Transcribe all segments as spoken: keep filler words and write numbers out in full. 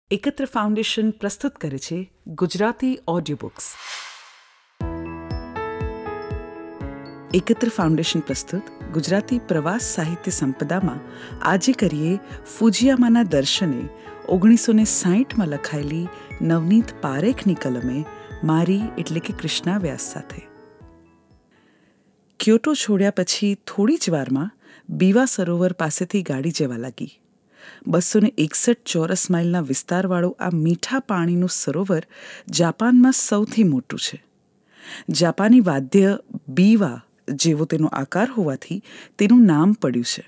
એકત્ર ફાઉન્ડેશન પ્રસ્તુત કરે છે ગુજરાતી ઓડિયો બુક્સ. એકત્ર ફાઉન્ડેશન પ્રસ્તુત ગુજરાતી પ્રવાસ સાહિત્ય સંપદામાં આજે કરીએ ફુજીયામાના દર્શને ઓગણીસો ને સાહીઠમાં લખાયેલી નવનીત પારેખની કલમે મારી એટલે કે કૃષ્ણા વ્યાસ સાથે. ક્યોટો છોડ્યા પછી થોડી જ વારમાં બીવા સરોવર પાસેથી ગાડી જવા લાગી. બસો ને એકસઠ ચોરસ માઇલના વિસ્તારવાળું આ મીઠા પાણીનું સરોવર જાપાનમાં સૌથી મોટું છે. જાપાની વાદ્ય બીવા જેવો તેનો આકાર હોવાથી તેનું નામ પડ્યું છે.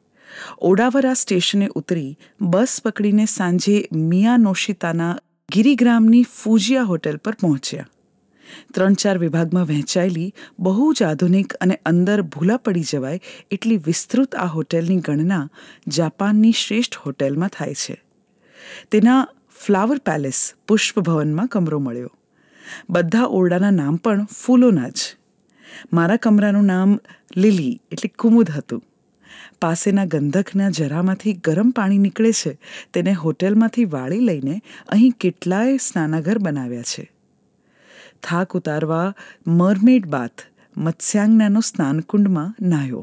ઓડાવરા સ્ટેશને ઉતરી બસ પકડીને સાંજે મિયાનોશિતાના ગિરિગ્રામની ફુજીયા હોટેલ પર પહોંચ્યા. ત્રણ ચાર વિભાગમાં વહેંચાયેલી બહુ જ આધુનિક અને અંદર ભૂલા પડી જવાય એટલી વિસ્તૃત આ હોટેલની ગણના જાપાનની શ્રેષ્ઠ હોટેલમાં થાય છે. તેના ફ્લાવર પેલેસ પુષ્પભવનમાં કમરો મળ્યો. બધા ઓરડાના નામ પણ ફૂલોના જ. મારા કમરાનું નામ લીલી એટલે કુમુદ હતું. પાસેના ગંધકના જરામાંથી ગરમ પાણી નીકળે છે તેને હોટેલમાંથી વાળી લઈને અહીં કેટલાય સ્નાનાઘર બનાવ્યા છે. થાક ઉતારવા મરમેડ બાથ મત્સ્યાંગનાનો સ્નાનકુંડમાં નાહ્યો.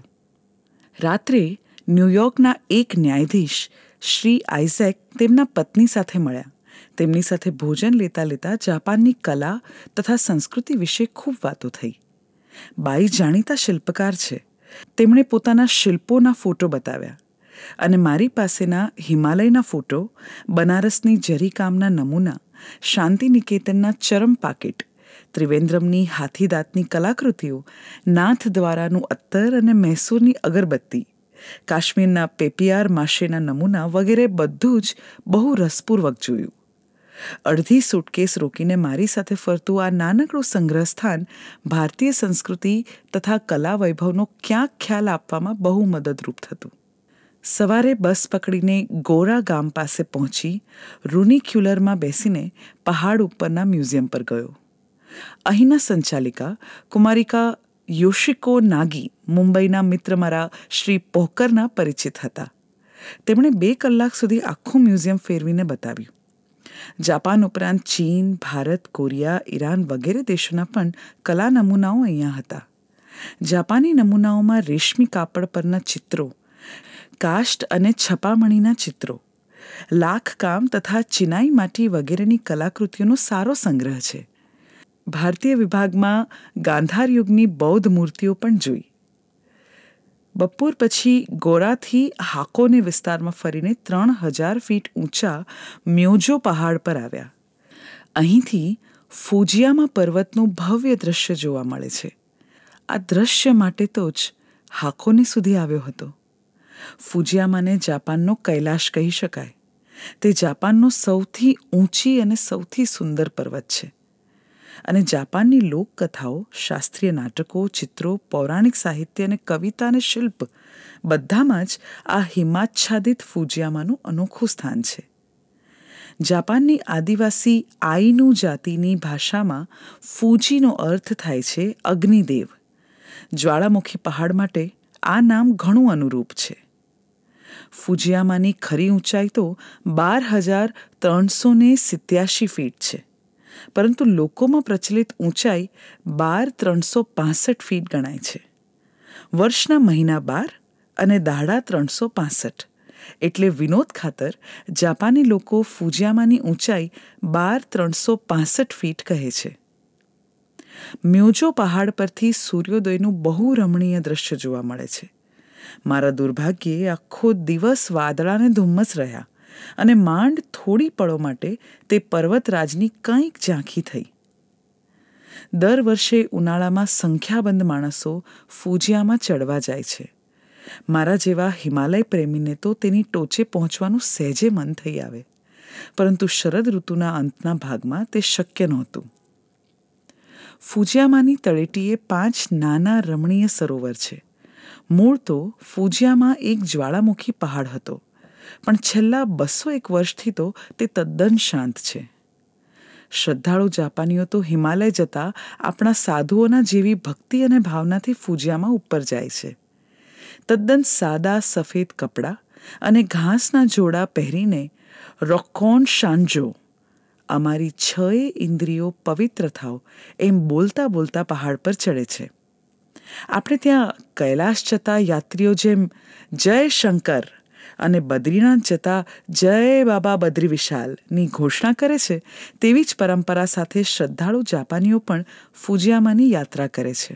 રાત્રે ન્યૂયોર્કના એક ન્યાયાધીશ શ્રી આઇઝેક તેમના પત્ની સાથે મળ્યા. તેમની સાથે ભોજન લેતા લેતા જાપાનની કલા તથા સંસ્કૃતિ વિશે ખૂબ વાતો થઈ. બાઈ જાણીતા શિલ્પકાર છે. તેમણે પોતાના શિલ્પોના ફોટો બતાવ્યા અને મારી પાસેના હિમાલયના ફોટો, બનારસની જરીકામના નમૂના, શાંતિનિકેતનના ચરમ પાકીટ, ત્રિવેન્દ્રમની હાથીદાંતની કલાકૃતિઓ, નાથ દ્વારાનું અત્તર અને મૈસૂરની અગરબત્તી, કાશ્મીરના પેપિયાર માશેના નમૂના વગેરે બધું જ બહુ રસપૂર્વક જોયું. અડધી સુટકેસ રોકીને મારી સાથે ફરતું આ નાનકડું સંગ્રહ સ્થાન ભારતીય સંસ્કૃતિ તથા કલા વૈભવનો ક્યાંક ખ્યાલ આપવામાં બહુ મદદરૂપ થતું. સવારે બસ પકડીને ગોરા ગામ પાસે પહોંચી રૂનિક્યુલરમાં બેસીને પહાડ ઉપરના મ્યુઝિયમ પર ગયો. અહીંના સંચાલિકા કુમારિકા યોશિકો નાગી મુંબઈના મિત્ર મારા શ્રી પોહકરના પરિચિત હતા. તેમણે બે કલાક સુધી આખું મ્યુઝિયમ ફેરવીને બતાવ્યું. જાપાન ઉપરાંત ચીન, ભારત, કોરિયા, ઈરાન વગેરે દેશોના પણ કલા નમૂનાઓ અહીંયા હતા. જાપાની નમૂનાઓમાં રેશમી કાપડ પરના ચિત્રો, કાષ્ઠ અને છપામણીના ચિત્રો, લાખકામ તથા ચિનાઈ માટી વગેરેની કલાકૃતિઓનો સારો સંગ્રહ છે. ભારતીય વિભાગમાં ગાંધાર યુગની બૌદ્ધ મૂર્તિઓ પણ જોઈ. બપોર પછી ગોરાથી હાકોને વિસ્તારમાં ફરીને ત્રણ હજાર ફીટ ઊંચા મ્યોજો પહાડ પર આવ્યા. અહીંથી ફુજીયામા પર્વતનું ભવ્ય દ્રશ્ય જોવા મળે છે. આ દ્રશ્ય માટે તો જ હાકોને સુધી આવ્યો હતો. ફુજીયામાને જાપાનનો કૈલાશ કહી શકાય. તે જાપાનનો સૌથી ઊંચી અને સૌથી સુંદર પર્વત છે. અને જાપાનની લોકકથાઓ, શાસ્ત્રીય નાટકો, ચિત્રો, પૌરાણિક સાહિત્ય અને કવિતા અને શિલ્પ બધામાં જ આ હિમાચ્છાદિત ફુજીયામાનું અનોખું સ્થાન છે. જાપાનની આદિવાસી આઈનુ જાતિની ભાષામાં ફૂજીનો અર્થ થાય છે અગ્નિદેવ. જ્વાળામુખી પહાડ માટે આ નામ ઘણું અનુરૂપ છે. ફુજીયામાની ખરી ઊંચાઈ તો બાર હજાર ત્રણસો ને સિત્યાસી ફીટ છે, પરંતુ લોકોમાં પ્રચલિત ઊંચાઈ બાર ત્રણસો પાસઠ ફીટ ગણાય છે. વર્ષના મહિના બાર અને દાડા ત્રણસો પાસઠ એટલે વિનોદ ખાતર જાપાની લોકો ફુજીયામાની ઊંચાઈ બાર ત્રણસો પાસઠ ફીટ કહે છે. મ્યોજો પહાડ પરથી સૂર્યોદયનું બહુ રમણીય દ્રશ્ય જોવા મળે છે. મારા દુર્ભાગ્યે આખો દિવસ વાદળાને ધુમ્મસ રહ્યા અને માંડ થોડી પળો માટે તે પર્વતરાજની કંઈક ઝાંખી થઈ. દર વર્ષે ઉનાળામાં સંખ્યાબંધ માણસો ફુજીયામાં ચડવા જાય છે. મારા જેવા હિમાલય પ્રેમીને તો તેની ટોચે પહોંચવાનું સહેજે મન થઈ આવે, પરંતુ શરદ ઋતુના અંતના ભાગમાં તે શક્ય નહોતું. ફુજીયામાની તળેટીએ પાંચ નાના રમણીય સરોવર છે. મૂળ તો ફુજીયામા એક જ્વાળામુખી પહાડ હતો, પણ છેલ્લા બસો એક વર્ષથી તો તે તદ્દન શાંત છે. શ્રદ્ધાળુ જાપાનીઓ તો હિમાલય જતા આપણા સાધુઓના જેવી ભક્તિ અને ભાવનાથી ફુજીયામા ઉપર જાય છે. તદ્દન સાદા સફેદ કપડાં અને ઘાસના જોડા પહેરીને રોકોન શાંજો, અમારી છએ ઇન્દ્રિયો પવિત્ર થાવ, એમ બોલતા બોલતા પહાડ પર ચડે છે. આપણે ત્યાં કૈલાશ જતા યાત્રીઓ જેમ જય શંકર અને બદ્રીનાથ જતા જય બાબા બદ્રી વિશાલની ઘોષણા કરે છે, તેવી જ પરંપરા સાથે શ્રદ્ધાળુ જાપાનીઓ પણ ફુજિયામાની યાત્રા કરે છે.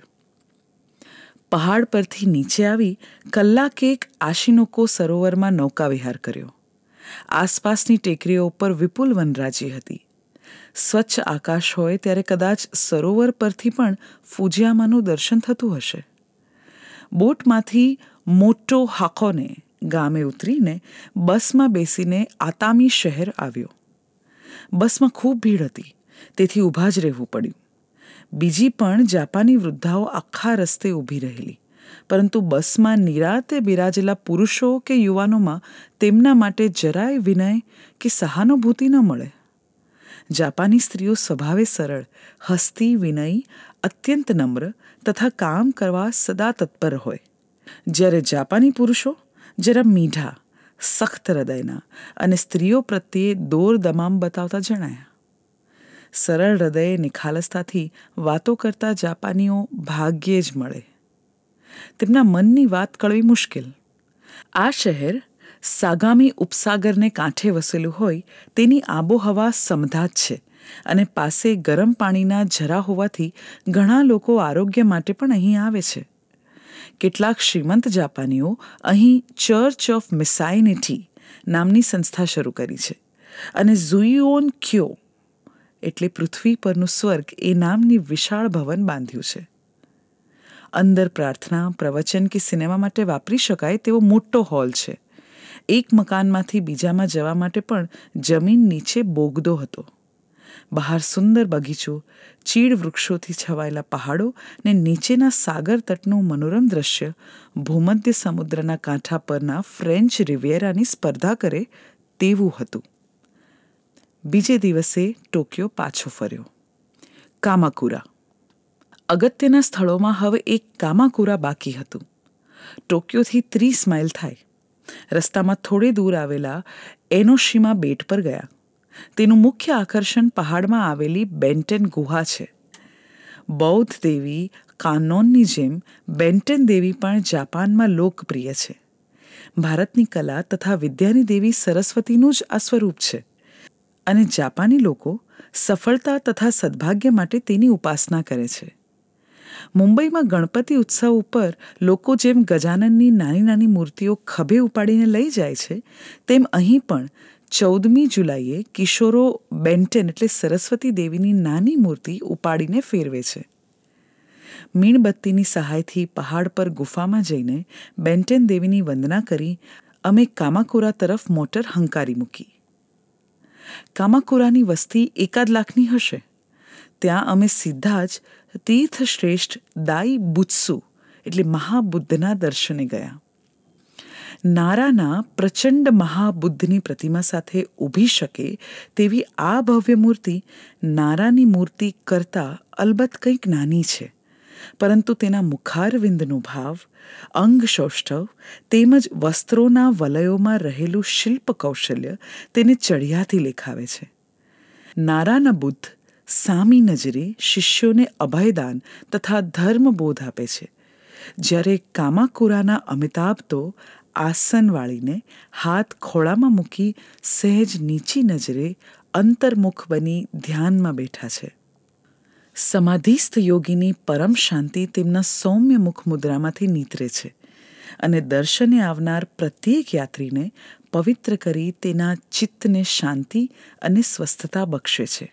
પહાડ પરથી નીચે આવી કલાકેક આશિનોકો સરોવરમાં નૌકા વિહાર કર્યો. આસપાસની ટેકરીઓ ઉપર વિપુલ વનરાજી હતી. સ્વચ્છ આકાશ હોય ત્યારે કદાચ સરોવર પરથી પણ ફુજિયામાનું દર્શન થતું હશે. બોટમાંથી મોટો હાકોને ગામે ઉતરીને બસમાં બેસીને આતામી શહેર આવ્યો. બસમાં ખૂબ ભીડ હતી, તેથી ઊભા જ રહેવું પડ્યું. બીજી પણ જાપાની વૃદ્ધાઓ આખા રસ્તે ઊભી રહેલી, પરંતુ બસમાં નિરાતે બિરાજેલા પુરુષો કે યુવાનોમાં તેમના માટે જરાય વિનય કે સહાનુભૂતિ ન મળે. જાપાની સ્ત્રીઓ સ્વભાવે સરળ, હસતી, વિનયી, અત્યંત નમ્ર તથા કામ કરવા સદા તત્પર હોય, જ્યારે જાપાની પુરુષો જરા મીઠા, સખ્ત હૃદયના અને સ્ત્રીઓ પ્રત્યે દોર દમામ બતાવતા જણાયા. સરળ હૃદયે નિખાલસતાથી વાતો કરતા જાપાનીઓ ભાગ્યે જ મળે. તેમના મનની વાત કળવી મુશ્કેલ. આ શહેર સાગામી ઉપસાગરને કાંઠે વસેલું હોય તેની આબોહવા સમધાત છે અને પાસે ગરમ પાણીના ઝરા હોવાથી ઘણા લોકો આરોગ્ય માટે પણ અહીં આવે છે. કેટલાક શ્રીમંત જાપાનીઓ અહીં ચર્ચ ઓફ મિસાઇનિટી નામની સંસ્થા શરૂ કરી છે અને ઝુઇઓન ક્યો એટલે પૃથ્વી પરનું સ્વર્ગ એ નામની વિશાળ ભવન બાંધ્યું છે. અંદર પ્રાર્થના, પ્રવચન કે સિનેમા માટે વાપરી શકાય તેવો મોટો હોલ છે. એક મકાનમાંથી બીજામાં જવા માટે પણ જમીન નીચે બોગદો હતો. બહાર સુંદર બગીચો, ચીડ વૃક્ષોથી છવાયેલા પહાડો ને નીચેના સાગર તટનું મનોરમ દ્રશ્ય ભૂમધ્ય સમુદ્રના કાંઠા પરના ફ્રેન્ચ રિવિયેરાની સ્પર્ધા કરે તેવું હતું. બીજે દિવસે ટોક્યો પાછો ફર્યો. કામાકુરા. અગત્યના સ્થળોમાં હવે એક કામાકુરા બાકી હતું. ટોક્યોથી ત્રીસ માઇલ થાય. રસ્તામાં થોડે દૂર આવેલા એનોશિમા બેટ પર ગયા. તેનું મુખ્ય આકર્ષણ પહાડમાં આવેલી બેન્ટેન ગુહા છે. બૌદ્ધ દેવી કાનોનની જેમ બેન્ટેન દેવી પણ જાપાનમાં લોકપ્રિય છે. ભારતની કલા તથા વિદ્યાની દેવી સરસ્વતીનું જ આ સ્વરૂપ છે અને જાપાની લોકો સફળતા તથા સદભાગ્ય માટે તેની ઉપાસના કરે છે. મુંબઈમાં ગણપતિ ઉત્સવ ઉપર લોકો જેમ ગજાનનની નાની નાની મૂર્તિઓ ખભે ઉપાડીને લઈ જાય છે, તેમ અહીં પણ ચૌદમી જુલાઈએ કિશોરો બેન્ટેન એટલે સરસ્વતી દેવીની નાની મૂર્તિ ઉપાડીને ફેરવે છે. મીણબત્તીની સહાયથી પહાડ પર ગુફામાં જઈને બેન્ટેન દેવીની વંદના કરી અમે કામાકુરા તરફ મોટર હંકારી મૂકી. કામાકુરાની વસ્તી એકાદ લાખની હશે. ત્યાં અમે સીધા જ તીર્થશ્રેષ્ઠ દાઈ બુત્સુ એટલે મહાબુદ્ધના દર્શને ગયા. નારાના પ્રચંડ મહાબુદ્ધની પ્રતિમા સાથે ઊભી શકે તેવી આ ભવ્ય મૂર્તિ નારાની મૂર્તિ કરતાં અલબત્ત કંઈક નાની છે, પરંતુ તેના મુખારવિંદનો ભાવ, અંગ સૌષ્ઠવ તેમજ વસ્ત્રોના વલયોમાં રહેલું શિલ્પ કૌશલ્ય તેને ચડિયાતી લેખાવે છે. નારાના બુદ્ધ સામી નજરે શિષ્યોને અભયદાન તથા ધર્મબોધ આપે છે, જ્યારે કામાકુરાના અમિતાભ તો આસન વાળીને હાથ ખોળામાં મૂકી સહેજ નીચી નજરે અંતર્મુખ બની ધ્યાનમાં બેઠા છે. સમાધિસ્થ યોગીની પરમ શાંતિ તેમના સૌમ્ય મુખ મુદ્રામાંથી નીતરે છે અને દર્શને આવનાર પ્રત્યેક યાત્રીને પવિત્ર કરી તેના ચિત્તને શાંતિ અને સ્વસ્થતા બક્ષે છે.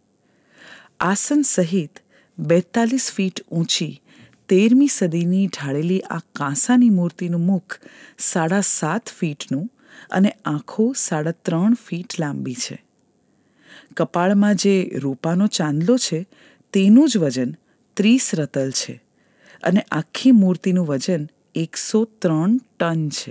આસન સહિત બેતાલીસ ફીટ ઊંચી તેરમી સદીની ઢાળેલી આ કાંસાની મૂર્તિનું મુખ સાડા સાત ફીટનું અને આંખો સાડા ત્રણ ફીટ લાંબી છે. કપાળમાં જે રૂપાનો ચાંદલો છે તેનું જ વજન ત્રીસ રતલ છે અને આખી મૂર્તિનું વજન એકસો ત્રણ ટન છે.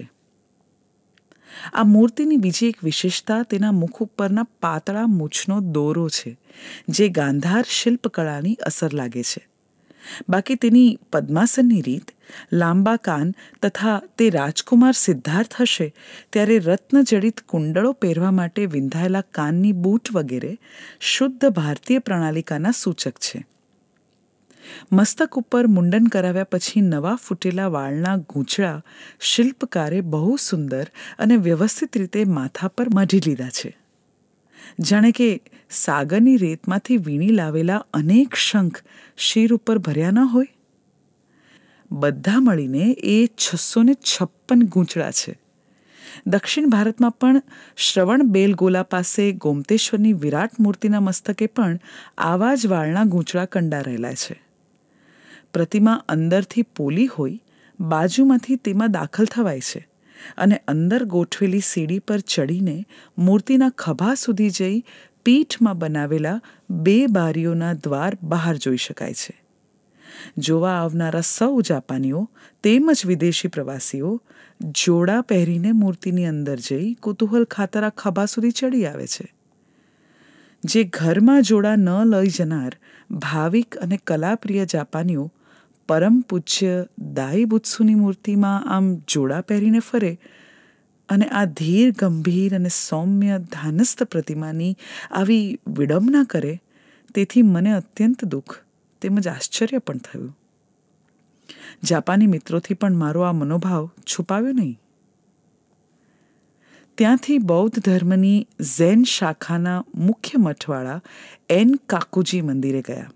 આ મૂર્તિની બીજી એક વિશેષતા તેના મુખ ઉપરના પાતળા મૂછનો દોરો છે, જે ગાંધાર શિલ્પકળાની અસર લાગે છે. બાકી તેની પદ્માસનની રીત, લાંબા કાન તથા તે રાજકુમાર સિદ્ધાર્થ હશે ત્યારે રત્નજડિત કુંડળો પહેરવા માટે વિંધાયેલા કાનની બૂટ વગેરે શુદ્ધ ભારતીય પ્રણાલિકાના સૂચક છે. મસ્તક ઉપર મુંડન કરાવ્યા પછી નવા ફૂટેલા વાળના ગૂંચળા શિલ્પકારે બહુ સુંદર અને વ્યવસ્થિત રીતે માથા પર મઢી લીધા છે. જાણે કે સાગરની રેતમાંથી વીણી લાવેલા અનેક શંખ શિર ઉપર ભર્યા ન હોય. બધા મળીને એ છસો ને છપ્પન ગૂંચળા છે. દક્ષિણ ભારતમાં પણ શ્રવણ બેલગોલા પાસે ગોમતેશ્વરની વિરાટ મૂર્તિના મસ્તકે પણ આવા જ વાળના ગૂંચળા કંડારેલા છે. પ્રતિમા અંદરથી પોલી હોય, બાજુમાંથી તેમાં દાખલ થવાય છે અને અંદર ગોઠવેલી સીડી પર ચડીને મૂર્તિના ખભા સુધી જઈ પીઠમાં બનાવેલા બે બારીઓના દ્વાર બહાર જોઈ શકાય છે. જોવા આવનારા સૌ જાપાનીઓ તેમજ વિદેશી પ્રવાસીઓ જોડા પહેરીને મૂર્તિની અંદર જઈ કુતૂહલ ખાતર આ ખભા સુધી ચડી આવે છે. જે ઘરમાં જોડા ન લઈ જનાર ભાવિક અને કલાપ્રિય જાપાનીઓ પરમ પૂજ્ય દાઈ બુત્સુની મૂર્તિમાં આમ જોડા પહેરીને ફરે અને આ ધીર ગંભીર અને સૌમ્ય ધાનસ્થ પ્રતિમાની આવી વિડંબના કરે, તેથી મને અત્યંત દુઃખ તેમજ આશ્ચર્ય પણ થયું. જાપાની મિત્રોથી પણ મારો આ મનોભાવ છુપાવ્યો નહીં. ત્યાંથી બૌદ્ધ ધર્મની ઝેન શાખાના મુખ્ય મઠવાળા એન કાકુજી મંદિરે ગયા.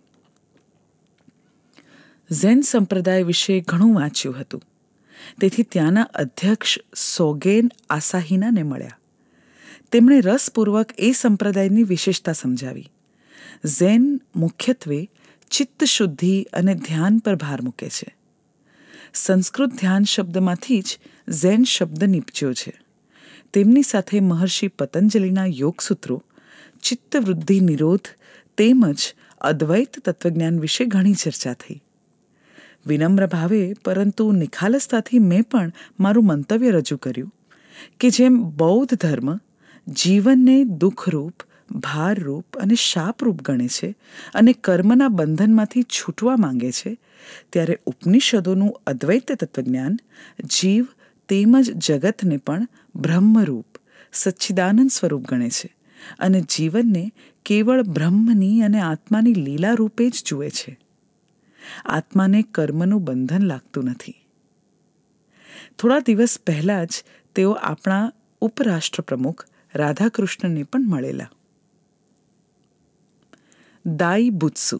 ઝેન સંપ્રદાય વિશે ઘણું વાંચ્યું હતું, તેથી ત્યાંના અધ્યક્ષ સોગેન આસાહિનાને મળ્યા. તેમણે રસપૂર્વક એ સંપ્રદાયની વિશેષતા સમજાવી. ઝેન મુખ્યત્વે ચિત્ત શુદ્ધિ અને ધ્યાન પર ભાર મૂકે છે. સંસ્કૃત ધ્યાન શબ્દમાંથી જ ઝેન શબ્દ નીપજ્યો છે. તેમની સાથે મહર્ષિ પતંજલિના યોગસૂત્રો, ચિત્તવૃદ્ધિ નિરોધ તેમજ અદ્વૈત તત્વજ્ઞાન વિશે ઘણી ચર્ચા થઈ. વિનમ્ર ભાવે પરંતુ નિખાલસતાથી મેં પણ મારું મંતવ્ય રજૂ કર્યું કે જેમ બૌદ્ધ ધર્મ જીવનને દુઃખરૂપ, ભારરૂપ અને શાપરૂપ ગણે છે અને કર્મના બંધનમાંથી છૂટવા માંગે છે, ત્યારે ઉપનિષદોનું અદ્વૈત તત્વજ્ઞાન જીવ તેમજ જગતને પણ બ્રહ્મરૂપ, સચ્ચિદાનંદ સ્વરૂપ ગણે છે અને જીવનને કેવળ બ્રહ્મની અને આત્માની લીલા રૂપે જ જુએ છે. આત્માને કર્મનું બંધન લાગતું નથી. થોડા દિવસ પહેલાં જ તેઓ આપણા ઉપરાષ્ટ્ર પ્રમુખ રાધાકૃષ્ણને પણ મળેલા. દાઈ બુત્સુ.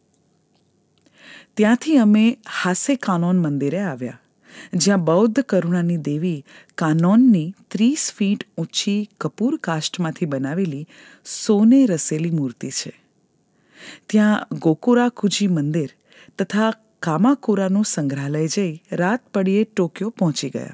ત્યાંથી અમે હાસે કાનોન મંદિરે આવ્યા, જ્યાં બૌદ્ધ કરુણાની દેવી કાનોનની ત્રીસ ફીટ ઊંચી કપૂર કાષ્ઠમાંથી બનાવેલી સોને રસેલી મૂર્તિ છે. ત્યાં ગોકુરાકુજી મંદિર તથા કામાકુરાનું સંગ્રહાલય જઈ રાત પડીએ ટોક્યો પહોંચી ગયા.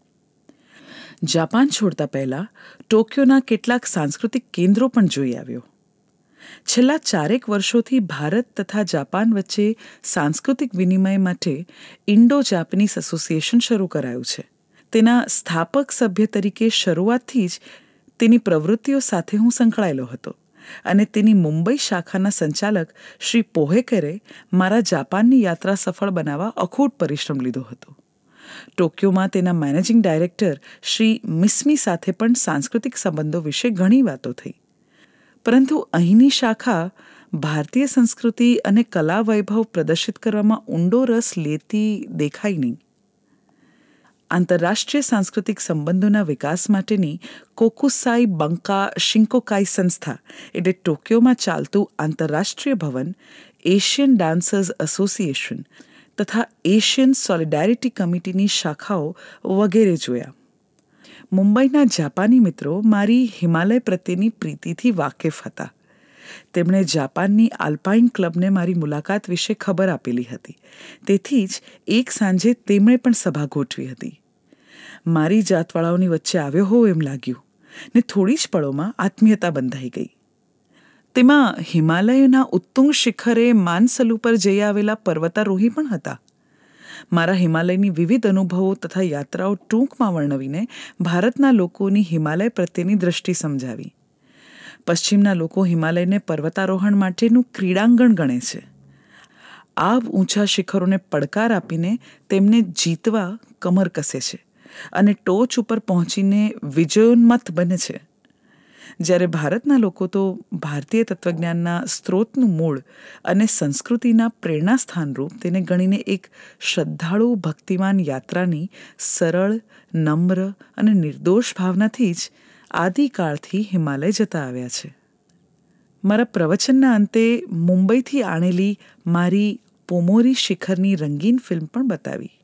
જાપાન છોડતા પહેલાં ટોક્યોના કેટલાક સાંસ્કૃતિક કેન્દ્રો પણ જોઈ આવ્યો. છેલ્લા ચારેક વર્ષોથી ભારત તથા જાપાન વચ્ચે સાંસ્કૃતિક વિનિમય માટે ઇન્ડો જાપાનીઝ એસોસિએશન શરૂ કરાયું છે. તેના સ્થાપક સભ્ય તરીકે શરૂઆતથી જ તેની પ્રવૃત્તિઓ સાથે હું સંકળાયેલો હતો અને તેની મુંબઈ શાખાના સંચાલક શ્રી પોહેકરે મારા જાપાનની યાત્રા સફળ બનાવવા અખૂટ પરિશ્રમ લીધો હતો. ટોક્યોમાં તેના મેનેજિંગ ડાયરેક્ટર શ્રી મિસ્મી સાથે પણ સાંસ્કૃતિક સંબંધો વિશે ઘણી વાતો થઈ, પરંતુ અહીંની શાખા ભારતીય સંસ્કૃતિ અને કલા વૈભવ પ્રદર્શિત કરવામાં ઊંડો રસ લેતી દેખાઈ નહીં. આંતરરાષ્ટ્રીય સાંસ્કૃતિક સંબંધોના વિકાસ માટેની કોકુસાઈ બંકા શિન્કોકાઈ સંસ્થા એટલે ટોક્યોમાં ચાલતું આંતરરાષ્ટ્રીય ભવન, એશિયન ડાન્સર્સ એસોસિએશન તથા એશિયન સોલિડારિટી કમિટીની શાખાઓ વગેરે જોયા. મુંબઈના જાપાની મિત્રો મારી હિમાલય પ્રત્યેની પ્રીતિથી વાકેફ હતા. તેમણે જાપાનની આલ્પાઇન ક્લબને મારી મુલાકાત વિશે ખબર આપેલી હતી, તેથી જ એક સાંજે તેમણે પણ સભા ગોઠવી હતી. મારી જાતવાળાઓની વચ્ચે આવ્યો હોવ એમ લાગ્યું ને થોડી જ પળોમાં આત્મીયતા બંધાઈ ગઈ. તેમાં હિમાલયના ઉત્તુંગ શિખરે માનસલુ પર જઈ આવેલા પર્વતારોહી પણ હતા. મારા હિમાલયની વિવિધ અનુભવો તથા યાત્રાઓ ટૂંકમાં વર્ણવીને ભારતના લોકોની હિમાલય પ્રત્યેની દૃષ્ટિ સમજાવી. પશ્ચિમના લોકો હિમાલયને પર્વતારોહણ માટેનું ક્રીડાંગણ ગણે છે. આબ ઊંચા શિખરોને પડકાર આપીને તેમને જીતવા કમર કસે છે અને ટોચ ઉપર પહોંચીને વિજયોન્મત્ત બને છે. જ્યારે ભારતના લોકો તો ભારતીય તત્વજ્ઞાનના સ્ત્રોતનું મૂળ અને સંસ્કૃતિના પ્રેરણા સ્થાનરૂપ તેને ગણીને એક શ્રદ્ધાળુ ભક્તિમાન યાત્રાની સરળ, નમ્ર અને નિર્દોષ ભાવનાથી જ આદિકાળથી હિમાલય જતા આવ્યા છે. મારા પ્રવચનના અંતે મુંબઈથી આણેલી મારી પોમોરી શિખરની રંગીન ફિલ્મ પણ બતાવી.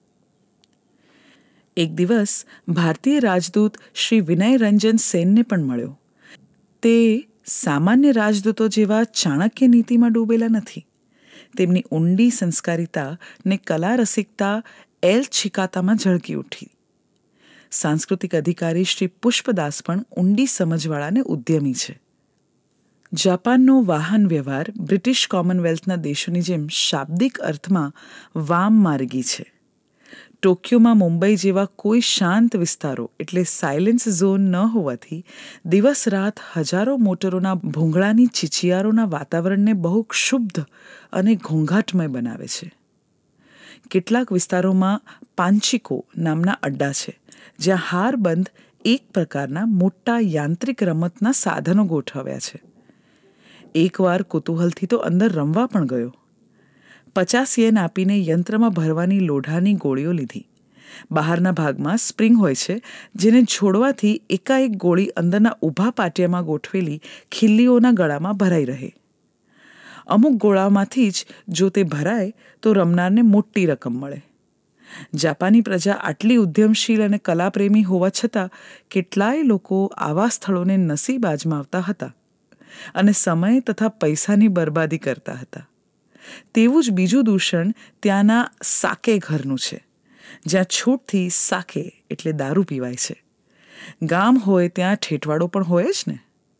એક દિવસ ભારતીય રાજદૂત શ્રી વિનય રંજન સેનને પણ મળ્યો. તે સામાન્ય રાજદૂતો જેવા ચાણક્ય નીતિમાં ડૂબેલા નથી. તેમની ઊંડી સંસ્કારિતા ને કલા રસિકતા એલ છિકાતામાં ઝળકી ઉઠી. સાંસ્કૃતિક અધિકારી શ્રી પુષ્પદાસ પણ ઊંડી સમજવાળાને ઉદ્યમી છે. જાપાનનો વાહન વ્યવહાર બ્રિટિશ કોમનવેલ્થના દેશોની જેમ શાબ્દિક અર્થમાં વામ માર્ગી છે. ટોક્યોમાં મુંબઈ જેવા કોઈ શાંત વિસ્તારો એટલે સાયલેન્સ ઝોન ન હોવાથી દિવસ રાત હજારો મોટરોના ભૂંગળાની ચીચિયારોના વાતાવરણને બહુ ક્ષુબ્ધ અને ઘોંઘાટમય બનાવે છે. કેટલાક વિસ્તારોમાં પાંચિકો નામના અડ્ડા છે, જ્યાં હારબંધ એક પ્રકારના મોટા યાંત્રિક રમતના સાધનો ગોઠવ્યા છે. એકવાર કુતૂહલથી તો અંદર રમવા પણ ગયો. પચાસ યેન આપીને યંત્રમાં ભરવાની લોઢાની ગોળીઓ લીધી. બહારના ભાગમાં સ્પ્રિંગ હોય છે, જેને છોડવાથી એકાએક ગોળી અંદરના ઊભા પાટિયામાં ગોઠવેલી ખિલ્લીઓના ગળામાં ભરાઈ રહે. અમુક ગોળામાંથી જ જો તે ભરાય તો રમનારને મોટી રકમ મળે. જાપાની પ્રજા આટલી ઉદ્યમશીલ અને કલાપ્રેમી હોવા છતાં કેટલાય લોકો આવા સ્થળોને નસીબ આજમાવતા હતા અને સમય તથા પૈસાની બરબાદી કરતા હતા. તેવું જ બીજું દૂષણ ત્યાંના સાકે ઘરનું છે, જ્યાં છૂટથી સાકે એટલે દારૂ પીવાય છે. ગામ હોય ત્યાં ઠેઠવાડો પણ હોય જ ને.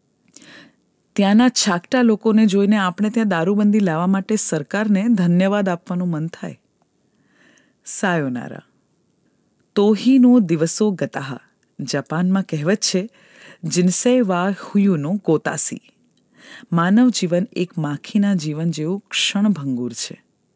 ત્યાંના છાકટા લોકોને જોઈને આપણે ત્યાં દારૂબંધી લાવવા માટે સરકારને ધન્યવાદ આપવાનું મન થાય. સાયોનારા. તોહીનો દિવસો ગતાહ. જાપાનમાં કહેવત છે, જિનસે વા હુયુનો ગોતાસી. માનવ જીવન એક માખીના જીવન જેવું ક્ષણભંગુર છે.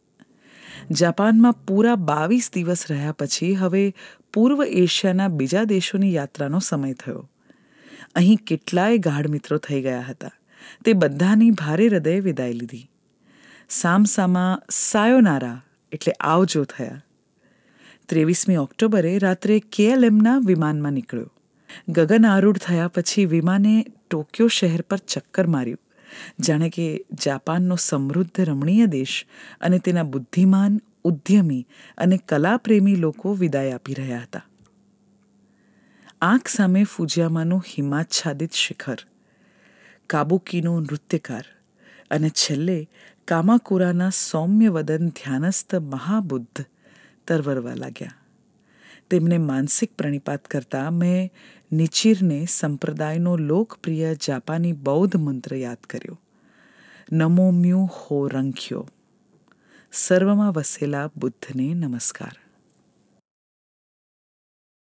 જાપાનમાં પૂરા બાવીસ દિવસ રહ્યા પછી હવે પૂર્વ એશિયાના બીજા દેશોની યાત્રાનો સમય થયો. અહીં કેટલાય ગાઢ મિત્રો થઈ ગયા હતા. તે બધાની ભારે હૃદયે વિદાય લીધી. સામસામા સાયોનારા એટલે આવજો થયા. ત્રેવીસમી ઓક્ટોબરે રાત્રે કેએલએમના વિમાનમાં નીકળ્યો. ગગન આરૂઢ થયા પછી વિમાને ટોક્યો શહેર પર ચક્કર માર્યું, જાણે કે જાપાનનો સમૃદ્ધ રમણીય દેશ અને તેના બુદ્ધિમાન, ઉદ્યમી અને કલાપ્રેમી લોકો વિદાય આપી રહ્યા હતા. આંખ સામે ફુજિયામાનું હિમાચ્છાદિત શિખર, કાબુકીનો નૃત્યકાર અને છેલ્લે કામાકુરાના સૌમ્ય વદન ધ્યાનસ્થ મહાબુદ્ધ તરવરવા લાગ્યા. તેમને માનસિક પ્રણિપાત કરતા મેં નિચિરને સંપ્રદાયનો લોકપ્રિય જાપાની બૌદ્ધ મંત્ર યાદ કર્યો. નમો મ્યુ હો રંખ્યો. સર્વમાં વસેલા બુદ્ધને નમસ્કાર.